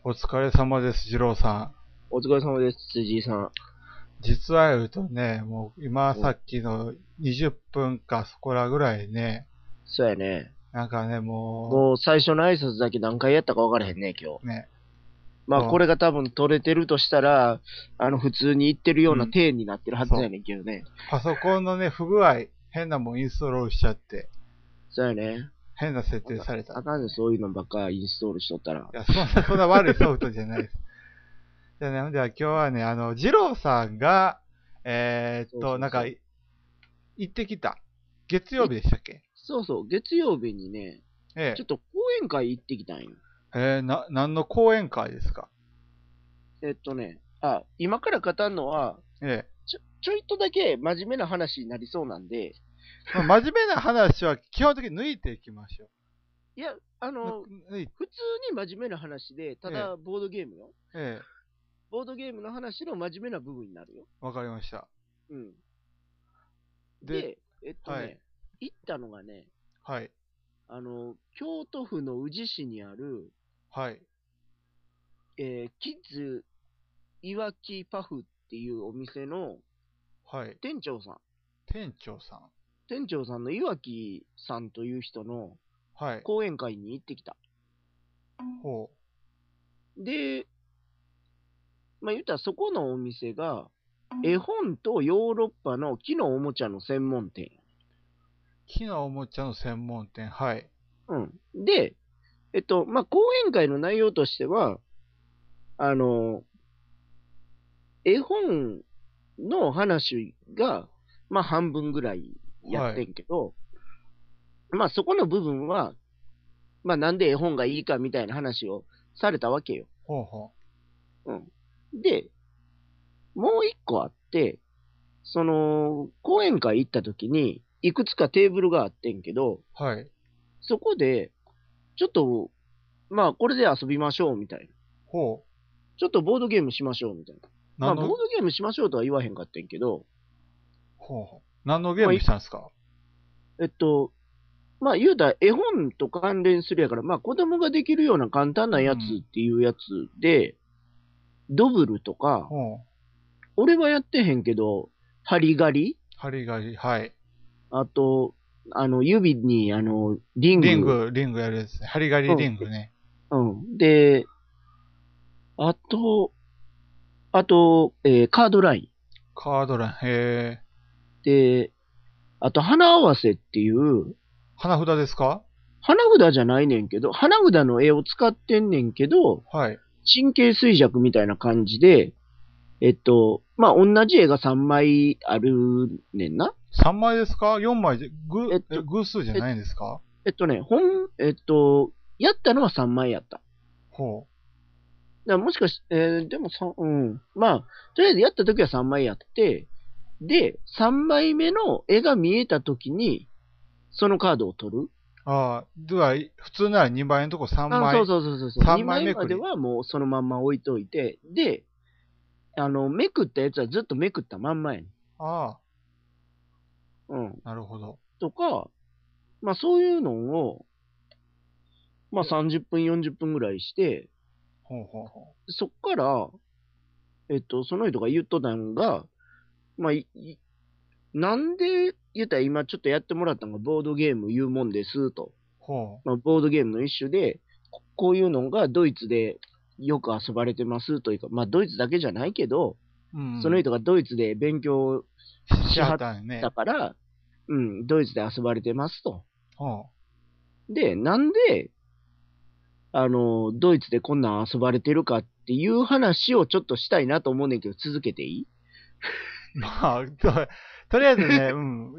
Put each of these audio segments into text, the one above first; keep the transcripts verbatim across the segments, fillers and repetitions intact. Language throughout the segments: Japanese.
お疲れ様です、二郎さん。 お疲れ様です、辻井さん。 実は言うとね、もう今さうん、 っきのにじゅっぷんかそこらぐらいね、 そうやね。 なんかね、ももう最初の挨拶だけ何回やったか分からへんね、今日。 うね、 まあ、こそれが多分取れてるとしたら、あの、普通に言ってるよう、 うなうん、 体になってるはずそう。 やねんけどね。 パソコンのね、不具合、変なもんインストールしちゃって、 そうやね。 変な設あか定されたあかんね、 んでね。 そういうのばっかインストールしとったら。 いや、そんな、そんな悪いソフトじゃないです。じゃあね、ほんでは今日はね、あの、二郎さんが、えー、っそうと、なんか、 そうそう。 い行ってきた。月曜い、 日でしたっけ？ そうそう、月曜日にね、ちょえっと講演会行ってきたんよ。 え、えー、な、何の講演会ですか？ えっとね、あ、今から語るのは、 ええ。 ちょ、ちょいとだけ真面目な話になりそうなんで、 まあ、真面目な話は基本的に抜いていきましょいや、あう。 の、 抜いて、 普通に真面目な話で、たえだボードゲームよ。 え、ええ、 ボードゲームの話の真面目な部分になるよ。 わかりました。 うん。 で、 で、えっとはい、 ね、行ったのがね、 はい、 あの、京都府の宇治市にある、 はい、 えーキッズいわきパフっていうお店のはい。 店長さん。 店長さん。 店長さんのいわきさんという人のはい、 講演会に行ってきた。 ほで、まあ言ったらそこのお店が、絵本とヨーロッパの木のおもちゃの専門店。 う。木のおもちゃの専門店、はい、 うん。で、えっと、まあ、講演会の内容としては、あの、絵本の話が、まあ、半分ぐらいやってはい、 んけど、まあ、そこの部分は、まあ、なんで絵本がいいかみたいな話をされたわけよ。 ほうほうん。で、もう一個あって、その、講演会行った時に、いくつかテーブルがあってんけど、 う、はい、 そこで、ちょっと、まあ、これで遊びましょうみたいな。 ほちょっとボードゲームしましょうみたいな。 う。 まあ、ボー何の、 ドゲームしましょうとは言わへんかったんけど、 ほうほう。何のゲーまあ、 ムしたんですか？ えっと、まあ、言うたら絵本と関連するやから、まあ、子供ができるような簡単なやつうん、 っていうやつで、ドブルとか、 ほう。 俺はやってへんけど、ハリガリ、 針金、はい。 あと、あの、指に、あの、リング、 リング、リングやるやつね。針金うん、 リングね。 うん。で、あと、あと、えーカードライン。 カードライン、へえ。 で、あと、花合わせっていう、 花札ですか？ 花札じゃないねんけど、花札の絵を使ってんねんけど、 はい。 神経衰弱みたいな感じで、えっと、まあ、同じ絵がさんまいあるねんな。 さんまいですか？ よん 枚で、ぐ、え、 えっと、 偶数じゃえ、 ないんですか？ えっとね、本、えっと、やったのはさんまいやった。だかほらもしかし、えーでもさ、うん。まあ、とりあえずやった時はさんまいやって、で、さんまいめの絵が見えた時に、そのカードを取る。 う。ああ、では、普通ならにまいのとこ3 あ、そう枚、 そうそうそうそう。 3 2 枚めくり。 枚まではもうそのまんま置いといて、で、あの、めくったやつはずっとめくったまんまやねん。 あうん。 あ、なるほど。 とか、まあそういうのを、まあさんじゅっぷん、よんじゅっぷんぐらいして、 ほうほうほそっから、えっと、その人が言っとったのが、まあ、いいなんで言ったら今ちょっとやってもらったのがボードゲーム言うもんですと。 う。ほまあ、ボードゲームの一種で、ここういうのがドイツでよく遊ばれてますというか、まあドイツだけじゃないけど、 う。うん。 その人がドイツで勉強しはっしはったんやね。 たから、うん、ドイツで遊ばれてますと。 ほで、なんで、あの、ドイツでこんなん遊ばれてるかっていう話をちょっとしたいなと思うねんけど、続けていい？ う。まあ、と、とりあえずね、うん、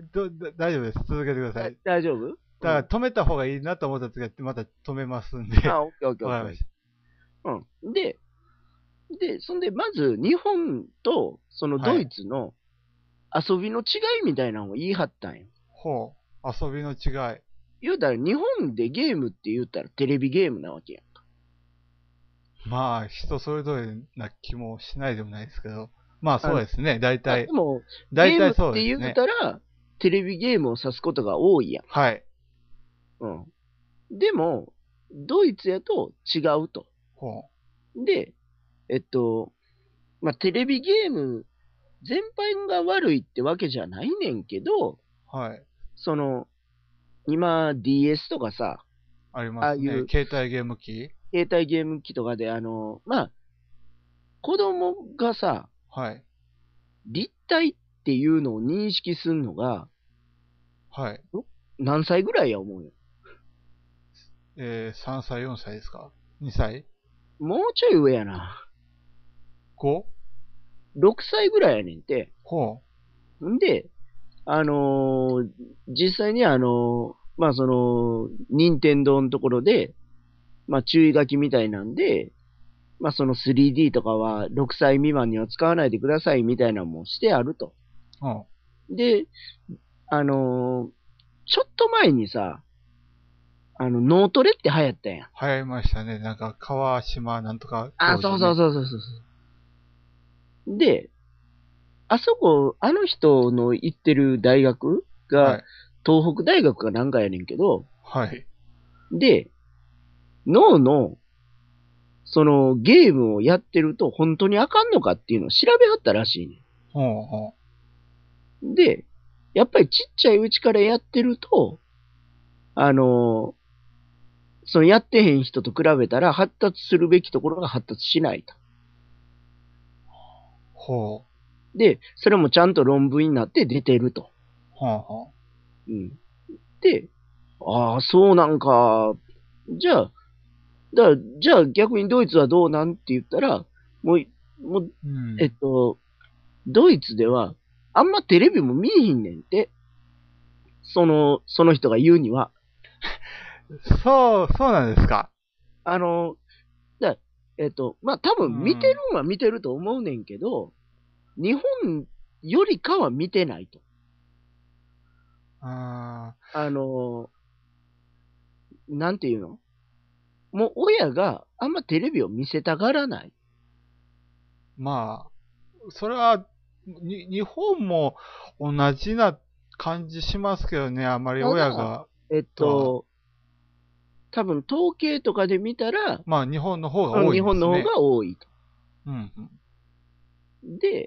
ど、ど大丈夫です。続けてくださだい。 大丈夫？うん。 だから止めた方がいいなと思った時は、また止めますんで。 あ、オッケーオッケーオッケー。 わかりました。 うん。で、で、そんで、まず、日本と、そのドイはい。 ツの遊びの違いみたいなのを言い張ったんよ。 ほう。遊びの違い。 言うたら、日本でゲームって言ったらテレビゲームなわけやん。 まあ、人それぞれな気もしないでもないですけど。まあ、 あの、 そうですね。大あ、で体、 も、ゲームっ大体そうて言うですね。 たら、テレビゲームを指すことが多いやん。 はい。 うん。でも、ドイツやと違うと。 ほう。 で、えっと、まあ、テレビゲーム全般が悪いってわけじゃないねんけど、 はい。 その、今 ディーエス とかさ、 ありますね。 ああいう携帯ゲーム機。 携帯ゲーム機とかで、あの、まあ、子供がさ、 はい。 立体っていうのを認識するのが、 はい。 ん何歳ぐらいや思うよ。 えー、さんさい、よんさいですか？ に 歳？ もうちょい上やな。 ご？ ろくさいぐらいやねんて。 ほんで、あのー実際にあのーまあその、任天堂のところで、まあ注意書きみたいなんで、まあその スリーディー とかはろくさい未満には使わないでくださいみたいなのもしてあると。 う。ほで、あのーちょっと前にさ、あの、脳トレって流行ったやん。 う。流行りましたね。なんか、川島なんとかあ、そうそう教授ね。 そうそうそう。で、あそこ、あの人の行ってる大学が、 はい。 東北大学かなんかやねんけど、 はい。 で、脳の、そのゲームをやってると本当にあかんのかっていうのを調べはったらしいねほうほん。で、やっぱりちっちゃいうちからやってると、あの、そのやってへん人と比べたら発達するべきところが発達しないと。 う。ほう。 で、それもちゃんと論文になって出てると。 ほうほうん。で、ああ、そうなんか。じゃあ、だからじゃあ逆にドイツはどうなんって言ったら、もう、もう、 う。うん。 えっと、ドイツでは、あんまテレビも見えひんねんって。その、その人が言うには。 そう、そうなんですか。 あの、だえっと、まあ、多う分見てるん。 んは見てると思うねんけど、日本よりかは見てないと。 ああの、なんていうのもう親があんまテレビを見せたがらない。 ーまあ、それは、に、日本も同じな感じしますけどね。あまりただ、 親が、 えっとは。 と、多分統計とかで見たら、 まあ、日本の方が多いうん日本の方ですね。 が多いと。 うん、うん。 で、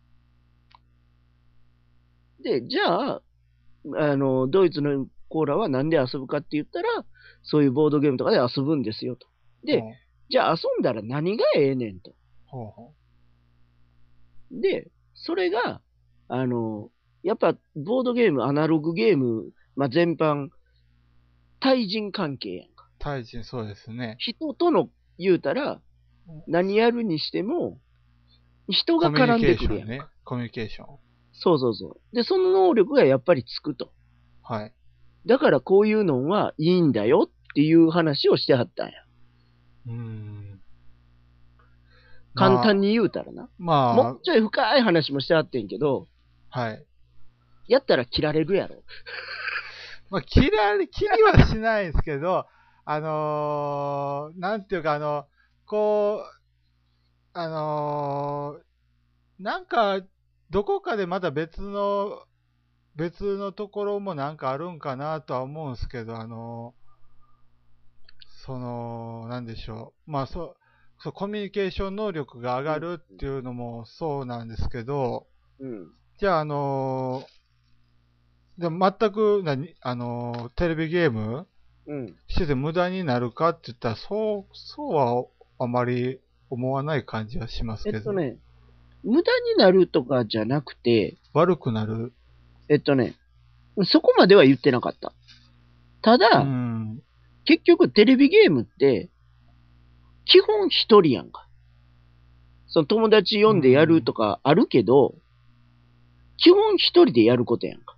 で、じゃあ、あの、ドイツのコーラはなんで遊ぶかって言ったら、そういうボードゲームとかで遊ぶんですよと。で、 ほうじゃあ遊んだら何がええねんと。 ほうほで、それが、あの、やっぱボードゲーム、アナログゲーム、まあ、全般、対人関係やんか。 う。対人、そうですね。 人との言うたら、何やるにしても、人がコミュニ絡んでケーションね。 くるやんか。 コミュニケーション。 そうそうそう。で、その能力がやっぱりつくと。 はい。 だからこういうのはいいんだよっていう話をしてはったんや。 うーん。まあ、 簡単に言うたらな。もまうちょい深い話もしてはってんけど、 あ、はい。 やったら切られるやろ。 まあ、切られ、切りはしないですけど、あのー、なんていうか、あの、こう、あのー、なんか、どこかでまた別の、別のところもなんかあるんかなとは思うんですけど、あのー、その、なんでしょう。まあ、そう、そう、コミュニケーション能力が上うん。 がるっていうのもそうなんですけど、 うん。 じゃあ、あのー、でも全く、何、あのー、テレビゲームうん。 してて無駄になるかって言ったら、そう、そうはあまり思わない感じはしますけど、 えっとね、無駄になるとかじゃなくて、 悪くなる。 えっとね、そこまでは言ってなかった。たうだ、 ん。 結局テレビゲームって、基本一人やんか。その友達う呼んでやるん。 とかあるけど、基本一人でやることやんか。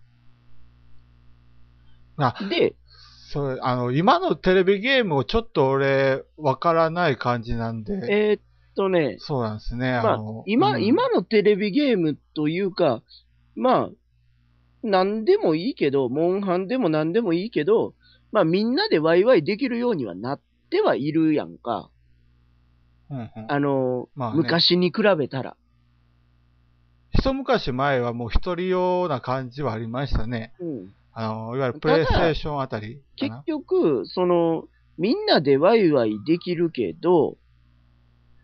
あ、 で、 そう、あの、今のテレビゲームをちょっと俺、わからない感じなんで、 えーっとね、 そうなんですね、あまあ、 の、う今、 ん。 今のテレビゲームというか、まあ、何でもいいけど、モンハンでも何でもいいけど、まあみんなでワイワイできるようにはなってはいるやんか。 うんうん。 あの、 まあね、 昔に比べたら。 一昔前はもう一人用な感じはありましたね。 うん。 あの、いわゆるプたレイステーだ、 ションあたりか結な。 局、その、みんなでワイワイできるけど、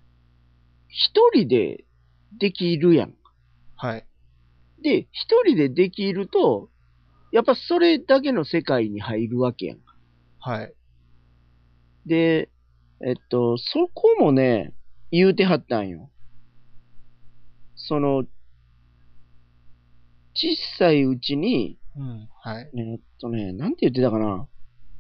一人でできるやん。 はい。 で、一人でできると、やっぱそれだけの世界に入るわけやん。 はい。 で、えっと、そこもね、言うてはったんよ。その、小さいうちに、 うん。はい。 えっとね、なんて言ってたかな。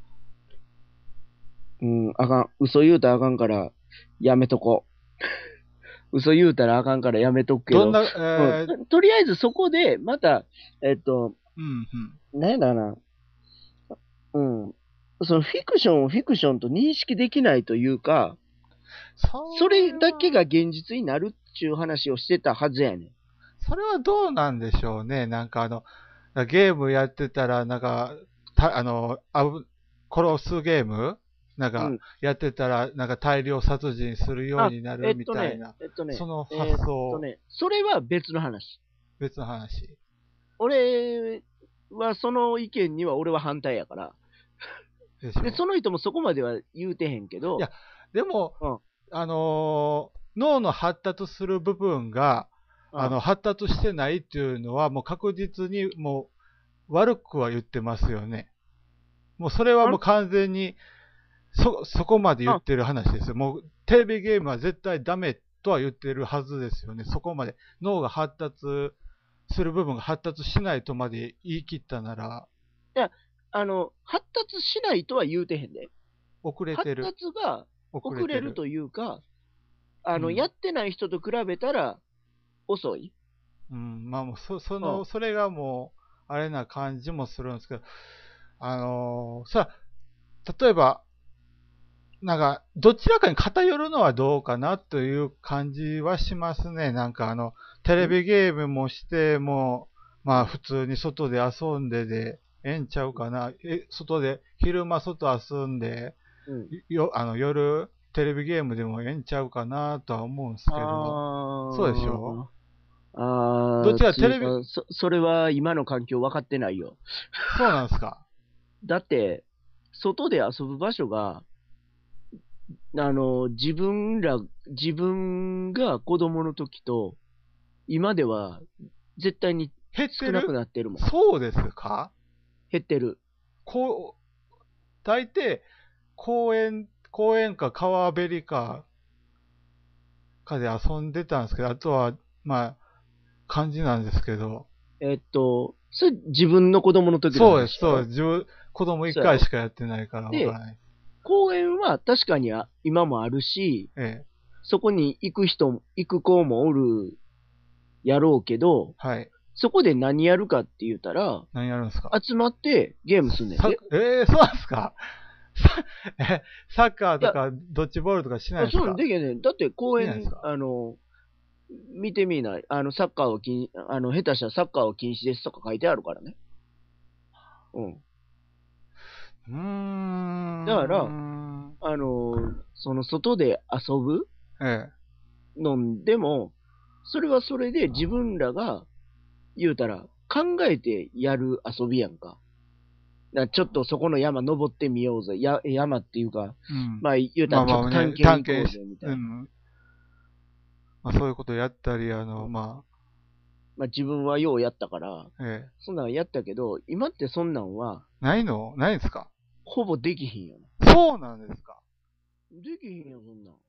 うん、あかん。嘘言うたらあかんから、やめとこう。嘘言うたらあかんからやめとくけど、 どんな、 うん、 えー、 と、とりあえずそこで、また、えっと、 うん、うん。 なんやだな。うん。そのフィクションをフィクションと認識できないというか、そそれれだけがは、 現実になるっていう話をしてたはずやねん。 それはどうなんでしょうね。なんかあの、ゲームやってたら、なんか、たあの、あぶ、殺すゲームなんか、 うん。 やってたら、なんか大量殺人するようあ、 になるえっとね、 みたいな、 えっとね、 そのえっ発想、 とね、それは別の話。 別の話俺はその意見には俺は反対やから。で、 でしょその人もそこまでは言うてへんけど、 う。いや、でも、 うん、 あのー脳の発達する部分が、 うん。 あの、発達してないっていうのは、もう確実にもう悪くは言ってますよね。もうそれはもうあ、 完全に、そ、そこまで言っあ、 てる話ですよ。もうテレビゲームは絶対ダメとは言ってるはずですよね。そこまで脳が発達する部分が発達しないとまで言い切ったなら、 いや、あの、発達しないとは言うてへんで。 遅れ発てる。 達が遅れてる。 遅れるというか、あの、やうん。 ってない人と比べたら遅い。 うん。まあもうそ、その、 うん。 それがもう、あれな感じもするんですけど、あのーさ、例えば、なんか、どちらかに偏るのはどうかなという感じはしますね。なんかあの、テレんビゲームもしても、まあうん。 普通に外で遊んでで、ええんちゃうかな。え、外で、昼間外遊んで、 うん。 よ、あの夜、テレビゲームでもええんちゃうかなとは思うんですけど、そうでしょああ、ああ、 どっちかテレビ、 つうか、そ、それは今の環境分かってないよ。 そうなんですか。 だって、外で遊ぶ場所が、あの、自分ら、自分が子供の時と、今では絶対に少なく減ってるなってるもん。 そうですか減ってる。 こう、大抵、公園、公園か川べりか、かで遊んでたんですけど、あとは、まあ、感じなんですけど、 えっと、それ自分の子供の時のそうです、 話やろ？ そうです。自分、子供一そうやろ？ 回しかやってないからわからで、 ない。 公園は確かにあ今もあるし、 ええ、 そこに行く人も、行く子もおるやろうけど、 はい。 そこで何やるかって言ったら、 何やるんですか集まってゲームすんねんサッで。 ええそうなんですかさえ、サッカーいや、 とか、ドッジボールとかしないあそうんですかできへんねん。だって公園、 しないんですかあの、見てみない。あの、サッカーを禁、あの、下手したらサッカーを禁止ですとか書いてあるからね。うん。 うーだから、 ん。 あの、その外で遊ぶええ、 のでも、それはそれで自分らが言うたら考えてやる遊びやんか。だからちょっとそこの山登ってみようぜ。や、山っていうか、 うん。 まあ言うたまあらちょっとまあね、 探検行こう探検し、 ぜみたいな。 うん。まあそういうことやったり、あの、ままあ自分はようやったから、 あ、ええ。 そんなんやったけど、今ってそんなんはないのないんですかほぼできひんよな。 そうなんですかできひんよ、そんなん。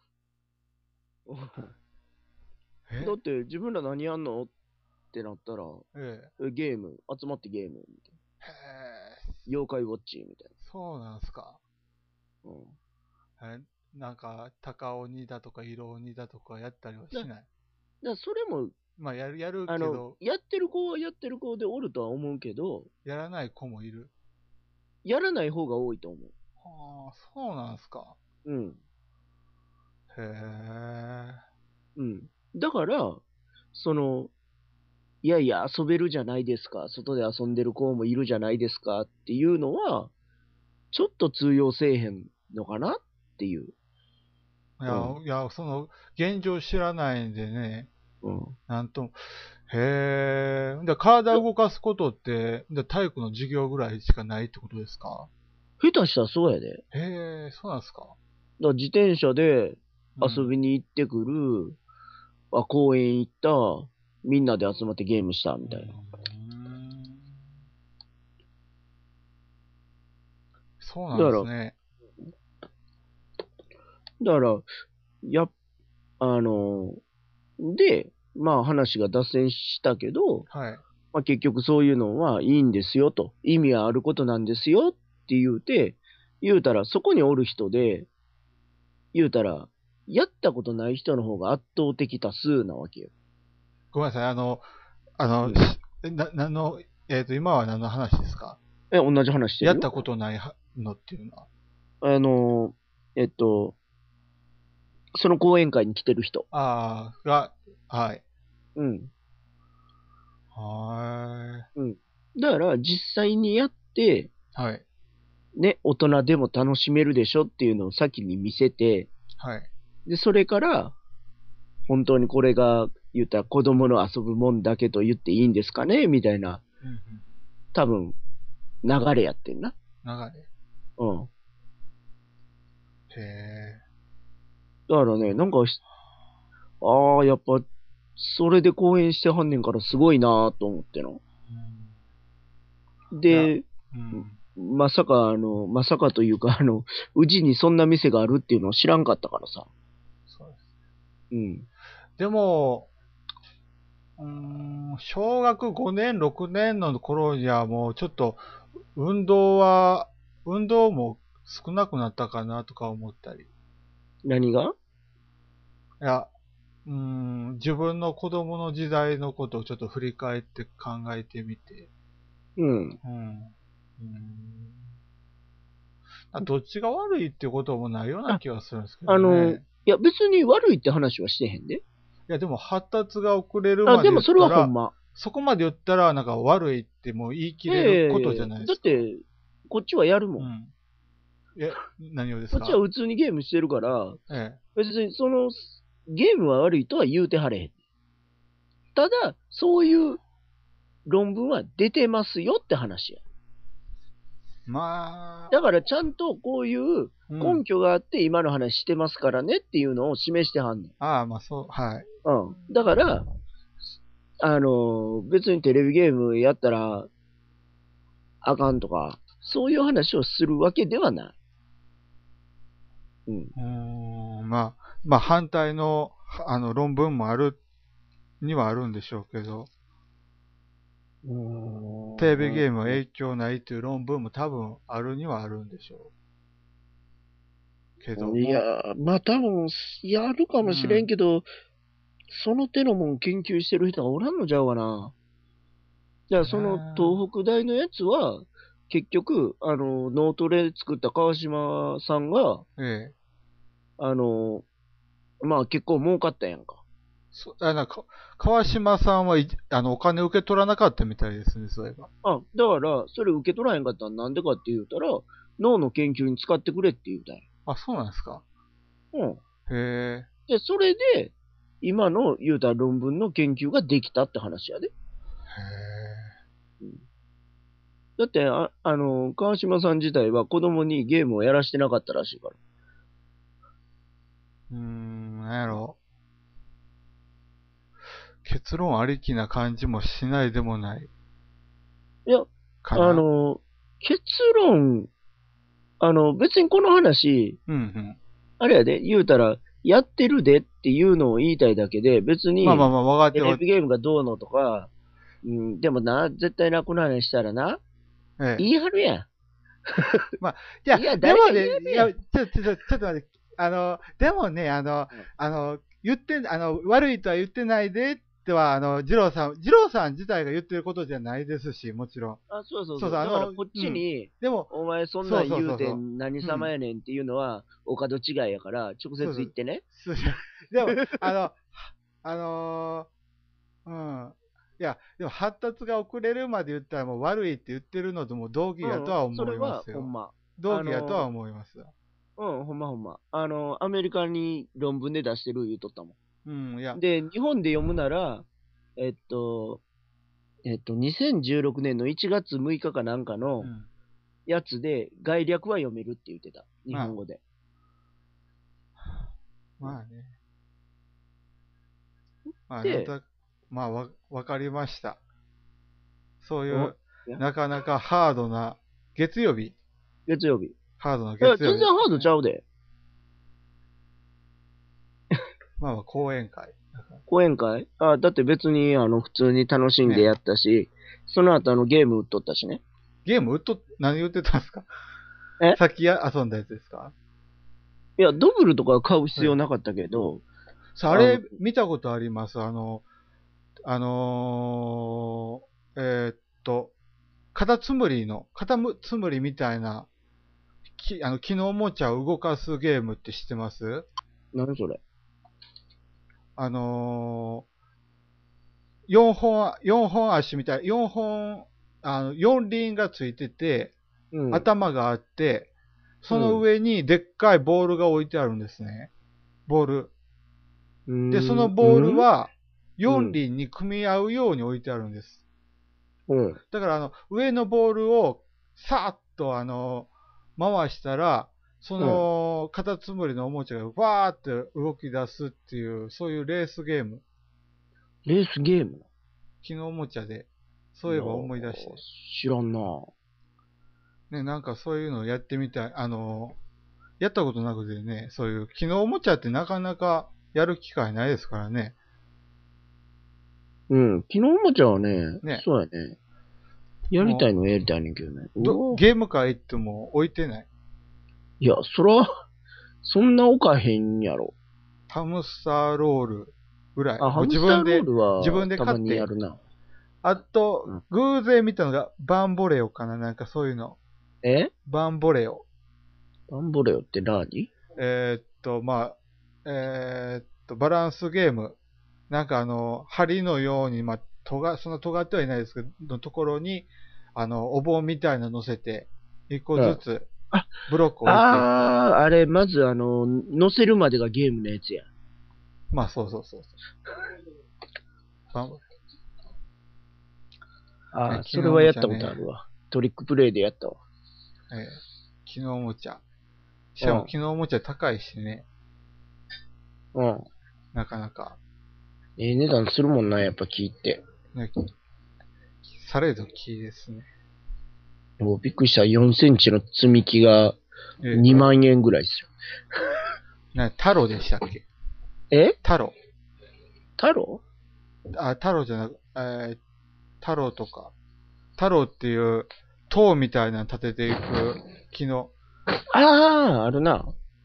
だえって自分ら何やんのってなったら、 ええゲーム、集まってゲーム、みたいえ。へえ。 な。妖怪ウォッチ、みたいそうなんですかな。うん。 え、なんか、高鬼だとか色鬼だとかやったりはだ、 しない。 だからそれも、 まあ、やる、やるあの、 けど、 やってる子はやってる子でおるとは思うけど、 やらない子もいる。 やらない方が多いと思はあ、そうなんですか。 う。うん。 へえ。 うん。だから、その、いやいや、遊べるじゃないですか。外で遊んでる子もいるじゃないですかっていうのは、ちょっと通用せえへんのかなっていう。 いや、 うん。 いや、その、現状知らないんでね、 うん。 なんとも。へえ。で、体いや、 動かすことって、で、体育の授業ぐらいしかないってことですか下手したらそうやで。だかへえ、そうなんですか。 ら自転車で遊うん。 びに行ってくる、 あ、公園行った、みんなで集まってゲームしたみたいな。 そうなんですね。 だから、や、あの、で、まあ話が脱線したけど、 はい。 まあ、結局そういうのはいいんですよと、意味はあることなんですよって言うて、言うたらそこにおる人で、言うたら、やったことない人の方が圧倒的多数なわけよ。 ごめんなさい。あの、あの、 うん、 しな、何の、えっと、今は何の話ですか？ え、同じ話してるよ。 やったことないはのっていうのは。 あの、えっと、その講演会に来てる人。 ああ、が、はい。 うん。 はうん。だから実際にやって、 ーい。はい。 ね、大人でも楽しめるでしょっていうのを先に見せて、 はい。 で、それから、本当にこれが言ったら子供の遊ぶもんだけと言っていいんですかねみたいな、 うんうん。 多分、流れやってんな。 流れ。 うん。 へえ。 だからね、なんか、ああ、やっぱ、それで講演してはんねんからすごいなと思っての。 うん。いや、 で、 うん。 まさか、あの、まさかというか、あの、うちにそんな店があるっていうのを知らんかったからさ。 そうです。 うん。 でも、うーん、小学ごねん、ろくねんの頃にはもうちょっと、運動は、運動も少なくなったかなとか思ったり。い何がや、うーん、自分の子供の時代のことをちょっと振り返って考えてみて。 うん。 うん。うんあどっちが悪いってこともないようなあ、 気はするんですけあの、 どね。 いや、別に悪いって話はしてへんで。 いや、でも発達が遅れるあ、 まで言でもそれったら、 はほんま。 そこまで言ったら、なんか悪いってもう言い切いやれいやいやることじゃいやないですか。 だって、こっちはやるもん。 うん。え、何をですこっちはか？ 普通にゲームしてるから、 ええ。 別にその、ゲームは悪いとは言うてはれへん。ただ、そういう論文は出てますよって話や。 まあ、 だからちゃんとこういううん。 根拠があって今の話してますからねっていうのを示してはんねん。 ああ、まあそう、はい。 うん。だから、あのー別にテレビゲームやったらあかんとか、そういう話をするわけではない。うん。 うーん、まあ、まあ反対の、はあの、論文もある、にはあるんでしょうけど、テレビゲームは影響ないという論文も多分あるにはあるんでしょうけどいやも、 ー、まあ多分、やるかもしれんうん。 けど、その手のもん研究してる人がおらんのちゃうかな。じゃあそのえ東北大のやつは、結局、あの、脳トレ作った川島さんが、 え、ええ。 あの、まあ結構儲かったやんか。 そあなんか、川島さんはいあの、お金受け取らなかったみたいですね、そういえば。 あ、だから、それ受け取らへんかったらなんでかって言うたら、脳の研究に使ってくれって言うたんや。 あ、そうなんですか。 うん。 へえ。 で、それで、今の言うたら論文の研究ができたって話やで。 へえ。 うん、だって、あ、あの、川島さん自体は子供にゲームをやらしてなかったらしいから。 うーん、なんやろ。結論ありきな感じもしないでもないいや、あかな。 の、結論、あの、別にこの話、 うんうん。 あれやで、言うたら、やってるでっていうのを言いたいだけで、別に、 まあまあまあ、分かっては、 テレビゲームがどうのとか、うん、でもな、絶対な、この話したらな、 ええ。 言い張るやまあ、いや、 ん。いや、 でもね、 誰か言い張いや、 るやん。 ちょ、ちょ、ちょ、ちょっと待って、あの、でもね、あの、 うんあの、言って、あの、悪いとは言ってないでっては、あの、二郎さん、二郎さん自体が言ってることじゃないですし、もちろん。 あ、そうそうそうそう、 そう。 あの、 だからこっうん。 ちに、 でも、 お前そんなそうん言うてそうそうそ何う。うん。 様やねんっていうのは、お門違いやから、直接そうそう。 言ってね。 そうでも、あの、あのーうん。いや、でも発達が遅れるまで言ったらもう悪いって言ってるのとも同義やとうん、 は思いまそれはすよ。 ほんま。 同義やとはあの、 思いますよ。 うん、ほんまほんま。あの、アメリカに論文で出してる言うとったもうん、いや、 ん。で、日本で読むなら、えっと、えっと、にせんじゅうろくねんのいちがつむいかかなんかのうん。 やつで概略は読めるって言ってた。日まあ、 本語で。 まあね。 まあ、なんで、 となく、まあ、わ、わかりました。そういおう、なかなかハードな、月曜日月曜日。 ハードないや、 月曜日です、ね。 全然ハードちゃうで。 まあまあ、講演会。 講演会あ、だって別に、あの、普通に楽しんでねやったし、その後、あの、ゲーム売っとったしね。 ゲーム売っと、何言ってたんですか？ えさっきや遊んだやつですか？ いや、ドブルとか買う必はい。 要なかったけど、 さあ、ああの、 れ、見たことあります。あの、あのー、えーっと、カタツムリの、カタツムリみたいな、き、あの、木のおもちゃを動かすゲームって知ってます？ 何それ。 あのー、よんほん、よんほん足みたい、よんほん、あの、よん輪がついてて、 うん。 頭があって、そのうん。 上にでっかいボールが置いてあるんですね。ボール。 うーで、そのん。 ボールはよんうん。 輪に組み合うように置いてあるんです。 うん。 だから、あの、上のボールをさーっと、あの、回したら、そうん。 の、カタツムリのおもちゃがわーって動き出すっていう、そういうレースゲーム。 レースゲーム木のおもちゃで。そいやー、 ういえば思い出して。 知らんな。 ね、なんかそういうのをやってみたい。あの、やったことなくてね、そういう木のおもちゃってなかなかやる機会ないですからね。 うん。昨日もちゃんはね、 ね。 そうやね。やりたいのはやりたいねんけどね。 ど、 うおゲーム会行っても置いてない。 いや、そら、そんな置かへんやろ。 ハムスターロールぐらい。 あ、 もうハムスターロー自分で、 ルは自分でたま買って。 にやるな。 あと、 うん、 偶然見たのがバンボレオかな、なんかそういうの。 えバンボレオ。 バンボレオって何？ えーっと、まあ、えーっと、バランスゲーム。なんかあの、針のように、まあ、とが、そんな尖ってはいないですけど、のところに、あの、お盆みたいなの乗せて、一個うん。 ずつあ、 ブロック置いていく。 あー、あれ、まずあの、乗せるまでがゲームのやつや。 まあ、そうそうそうそう。バンね、 あー、 昨日おそれはやったことあもちゃね、 るわ。トリックプレイでやったわ。 えー、昨日おもちゃ。しうん。 かも昨日おもちゃ高いしね、 うん。 なかなか。 ええ値段するもんな、やっぱ聞いて。 ね、されどきですね。 もうびっくりした。よんセンチの積み木がえー、 にまん円ぐらいですよ。 な、太郎でしたっけ？ え太郎。 太郎あ、太郎じゃなく、えー、太郎とか。太郎っていう塔みたいなの立てていく木の、 ああ、あるな。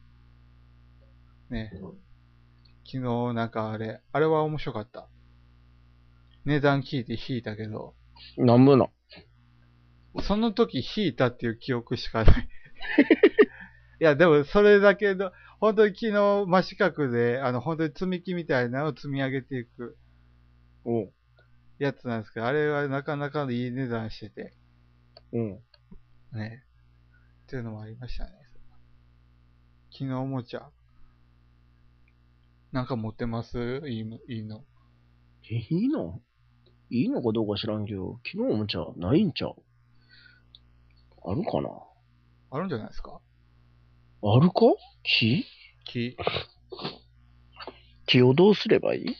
ね、昨日なんかあれ、あれは面白かった。値段聞いて引いたけど、 なんぼな。 その時引いたっていう記憶しかない。いや、でもそれだけど、本当に昨日真四角で、あの、本当に積み木みたいなのを積み上げていくうん。 やつなんですけど、あれはなかなかいい値段してて、 うん。 ね、っていうのもありましたね。昨日おもちゃ。なんか持ってますいいの、いいの。 え、いいのいいのかどうか知らんけど、昨日もちゃうないんちゃうあるかなあるんじゃないですか？ あるか木木。 木をどうすればいい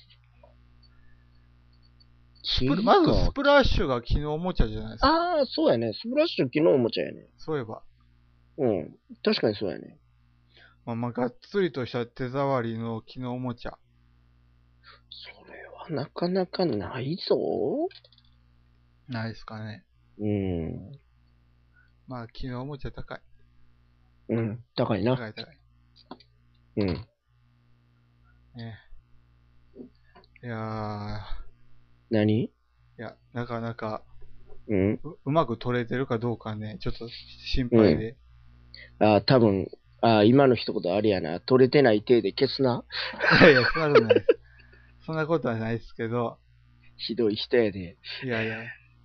スプ木まずスか。 プラッシュが昨日おもちゃじゃないですか。 ああ、そうやね。スプラッシュ昨日おもちゃやね。 そういえば。 うん。確かにそうやね。 まあ、まあ、がっつりとした手触りの木のおもちゃ。 それはなかなかないぞ。 ないですかね。 うん。 まあ、木のおもちゃ高い。 うん。高いな。 高い高い。 うん。 ね。いやー、 何いや、なかなかうん。 う、うまく取れてるかどうかね、ちょっと心うん。 配で。 ああ、多分、ああ、今の一言あれやな。取れてない体で消すな。 いやいや、そんなことないです。そんなことはないですけど、 ひどい人やで。 いやいや。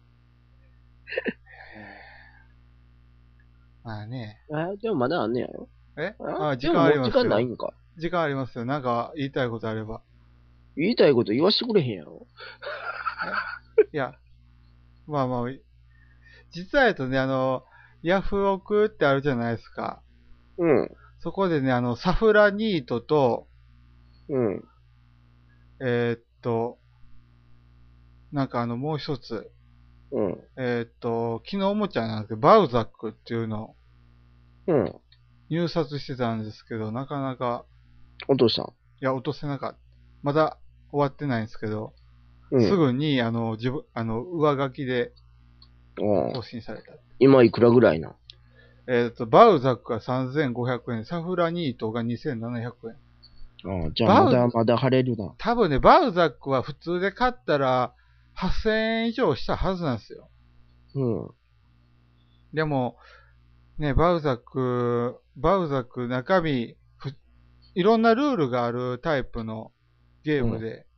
まあね。 ああ、でもまだあんねやろ。 えああ、時間ありでももう時ますよ。 間ないんか。 時間ありますよ。なんか言いたいことあれば。 言いたいこと言わしてくれへんやろ。 いや、まあまあ、実は言うとね、あの、ヤフオクってあるじゃないですか。 うん。 そこでね、あの、サフラニートと、 うん。 えーっと、なんかあの、もう一つ、 うん。 えーっと、昨日おもちゃなんですけど、バウザックっていうのをうん。 入札してたんですけど、なかなか、 お父さん。 いや、落とせなかった。まだ終わってないんですけど、 うん。 すぐに、あの、自分、あの、上書きでうん更新された。 今いくらぐらいな？ えーっと、バウザックがさんぜんごひゃくえん、サフラニートがにせんななひゃくえん。 ああ、じゃあバウまだまだ晴れるな。 多分ね、バウザックは普通で買ったらはっせんえん以上したはずなんですよ。 うん。 でも、ね、バウザック、バウザック中身、ふいろんなルールがあるタイプのゲームで、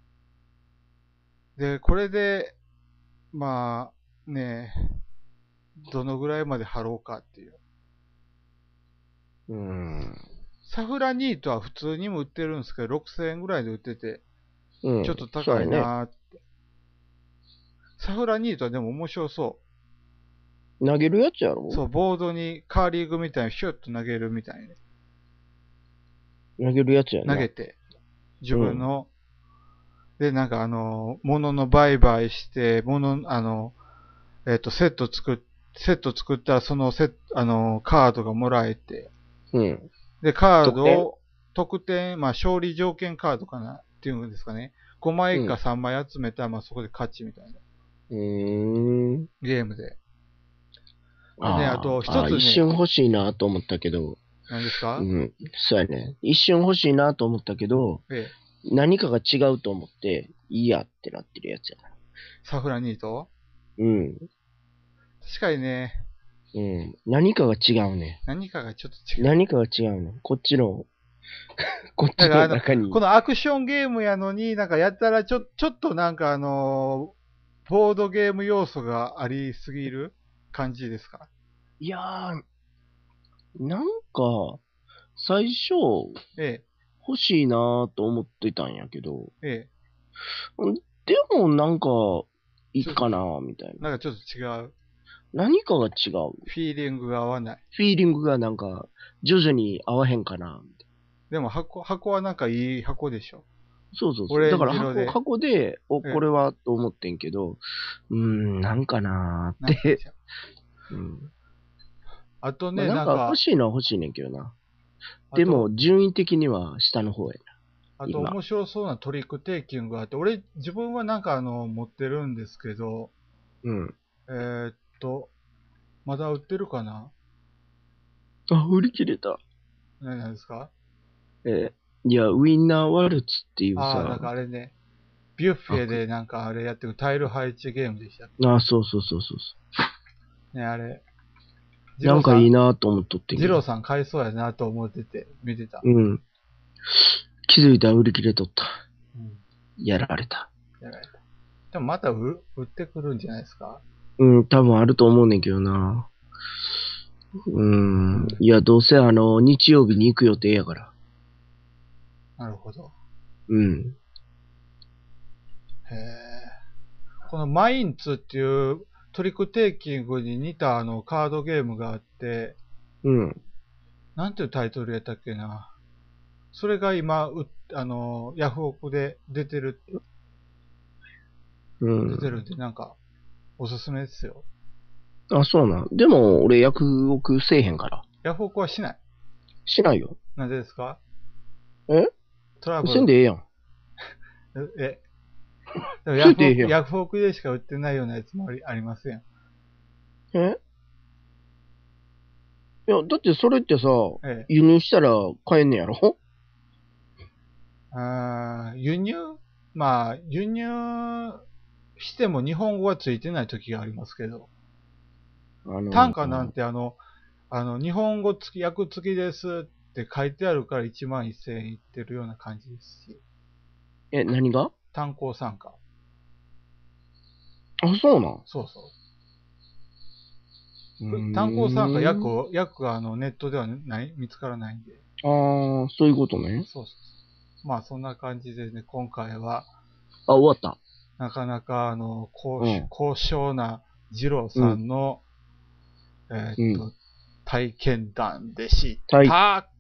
で、これで、まあ、ね、どのぐらいまで貼ろうかっていう。 うん。 サフラニートは普通にも売ってるんですけど、ろくせんえんぐらいで売ってて、 うん。 ちょっと高いそうやね。 なーって。サフラニートはでも面白そう。 投げるやつやろ？ そう、ボードにカーリングみたいにシュッと投げるみたいに投げるやつやな。 投げて、自分の、うん、で、なんかあの、物の売買して、物、あの、えっ、と、セット作っ、セット作ったらそのセット、あの、カードがもらえて、 うん。 で、カードを、得点、まあ、勝利条件カードかなっていうんですかね。ごまいかさんまい集めたら、まあ、そこで勝ちみたいな。 うーん。 ゲームで。 あね、あと、一あ、 つね。 一瞬欲しいなと思ったけど。 何ですか？ うん。そうやね。一瞬欲しいなと思ったけど、 ええ、 何かが違うと思って、いいやってなってるやつやな。 サフラニート？ うん。 確かにね。 うん。何かが違うね。 何かがちょっと違う。 何かが違うね。こっちの、こっちだからあの、 の中に。 このアクションゲームやのに、なんかやったらちょ、ちょっとなんかあのーボードゲーム要素がありすぎる感じですか？ いやー、なんか、最初、 え欲しいなと思ってたんやけど、 え、えでもなんか、いいちょかなみたいえ、 な。 なんかちょっと違う。 何かが違う。 フィーリングが合わない。 フィーリングがなんか、徐々に合わへんかなみたいでも箱、箱はなんかいい箱でしょ。 な。そうそうそう。 オレンだから箱、 ジ色で。 箱で、お、 ええこれはと思ってんけど、うーん、なんかなーって。 なんか違う。 うん。 あとね、 まあ、なかなんんか、 欲しいのは欲しいねんけどな。 あと、 でも、順位的には下の方やな。 あと面白そうなトリックテイキングがあって、俺、自分はなんかあの、持ってるんですけど、 うん。 えーっと、まだ売ってるかな？ あ、売り切れた。 何なんですか？ えーいや、ウィンナーワルツっていうああ、なんさ、 かあれね、ビュッフェでなんかあれやってるタイル配置ゲームでした。 あ、そうそうそうそうそね、あれ。 う。なんかいいな。 なと思っとってんけど。 ジローさん買いそうやなと思ってて、見てた。 うん。気づいたら売り切れとった。 うん。 やられた。 やられた。でもまた売売ってくるんじゃないですか？ うん、多分あると思うねんけどな。うん。いや、どうせあの、日曜日に行く予定やから。 なるほど。 うん。 へえ。このマインツっていうトリックテイキングに似たあのカードゲームがあって、 うん。 なんていうタイトルやったっけな。それが今、うあの、ヤフオクで出てる、 うん。 出てるんで、なんか、おすすめですよ。 あ、そうなん。でも、俺、役奥せえへんから。 ヤフオクはしない。 しないよ。 なぜですか？ えトラブル。 せんでええやん。 え、でもヤフオク、 せんでええやん。 ヤフオクでしか売ってないようなやつもありありますやん。 えいや、だってそれってさ、 ええ。 輸入したら買えんねやろ？ あー輸入まあ、輸入しても日本語はついてない時がありますけど、 あのー単価なんてあの、あの、日本語付き、訳付きですって書いてあるからいちまんせんえんいってるような感じですし、 え、何が？ 単行参加。 あ、そうなんそうそう。 うーん単行参加訳を、訳があのネットではない、見つからないんで。 ああ、そういうことね。 そうそうそう。まあそんな感じでね、今回は、 あ、終わった。 なかなかあの、高,、 うん高尚な二郎さんの、えーっと、 うん体験談でしはいた。